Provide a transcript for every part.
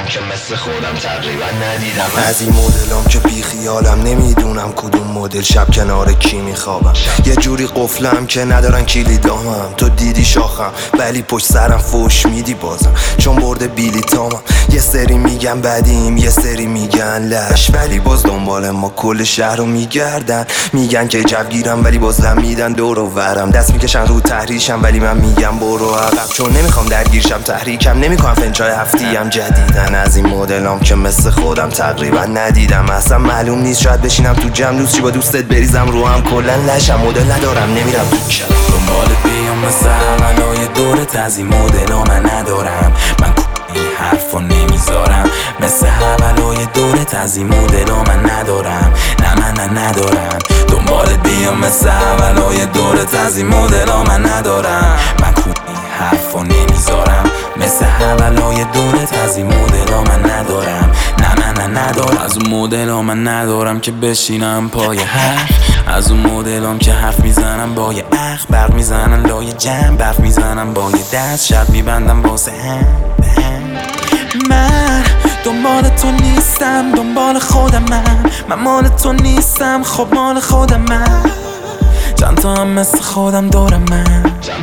که مثل خودم تقریبا ندیدم. از این مدلام که بی خیالم، نمیدونم کدوم مدل شب کنار کی میخوابم. یه جوری قفلم که ندارن کلیدامم. تو دیدی شاخم ولی پشت سرم فوش میدی بازم، چون برده بیلیتامم. یه سری میگن بدیم یه سری میگن لش، ولی باز دنبال ما کل شهر رو میگردن. میگن که جوگیرم ولی باز میدن دور و ورم. دست میکشن رو تحریشم ولی من میگم برو عقب، چون نمیخوام درگیرشم. تحریکم نمیکنم فنچای هفتیم جدیدن. از این مدلام که مثل خودم تقریبا ندیدم. اصلا معلوم نیست شاید بشینم تو جمع دوست چی با دوستت بریزم رو هم. کلا لشم مدل ندارم نمیرم تو شب دنبالت بیام مثل اولای دورت. از این مدلا من ندارم، من این حرفا نمیذارم. مثل اولای دورت از این مدلا من ندارم. نه من ندارم. دنبالت بیام مثل اولای دورت. از این مدلا من ندارم، من این حرفا نمیذارم. مثل اولای دورت از این مدلا من ندارم. نه من ندارم. از اون مدلا من ندارم که بشینم پای حرف. از اون مدلام که حرف میزنم با یه اخ، برق میزنن لای جمع، برف میزنم با یه دست، شب میبندم واسه هم. من دنبال تو نیستم، دنبال خودم. من مال تو نیستم، خب مال خودم. من چند تا هم مثل خودم دورم. من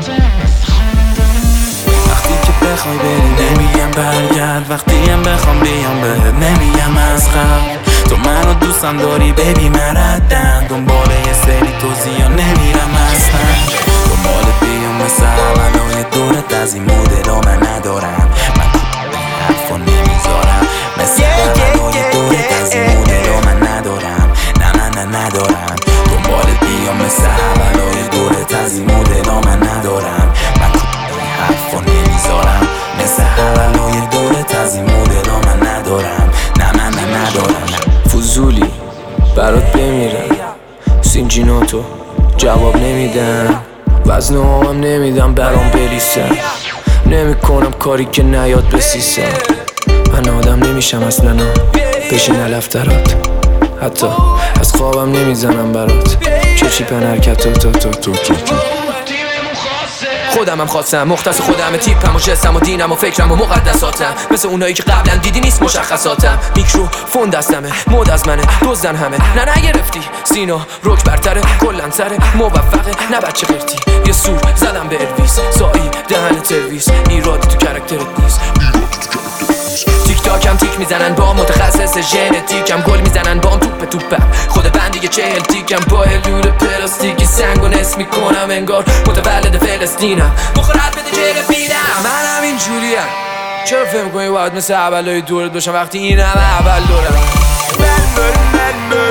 وقتی که بخوای بری نمیگم برگرد، وقتی هم بخوام بیام بهت نمیگم از قبل. تو منو دوستم داری بیبی مردم، دنبال یه سری توضیحا نمیرم اصلا. دنبالت بیام مثل اولای دورت. از این مدلا من ندارم، من حرفا نمیذارم. مثل اولای دورت از این مدلا من ندارم. نه من ندارم. دنبالت بیام مثل اولای دورت. از این مدلا من ندارم، من حرفا نمیذارم. مثل اولای دورت. از این مدلا من ندارم. نه من ندارم. فضولی برات بمیرم، سینجیناتو جواب نمیدم، وزن هم نمیدم برام بریسم. نمیکنم کاری که نیاد بسیسم. من آدم نمیشم اصلا بشین علفترات، حتی از خوابم نمیزنم برات. چی پنرکت تو خودم هم خواستم، مختص خودم، تیپم و جسم و دینم و فکرم و مقدساتم. مثل اونایی که قبلا دیدی نیست مشخصاتم. میکروفون دستمه، مود از منه، دزدن همه. نه نگرفتی سینا رک برتره، کلن سره موفقه، نه بچه قرتی. یه سور زدم به الویس، سایی دهن ترویس. ایرادی تو کرکترت نیست. تیک تاکم تیک میزنن با متخصص ژنتیکم، گل میزنن با توپم. خود بند دیگه 40 تیکم، با لور پلاستیکی سنگ و نصف میکنم انگار متولد فلسطینم. مخورت بده چهره بیدم، منم اینجوریم. چرا فهم کنی باید مثل اولای دورت باشم وقتی این همه اول دورم؟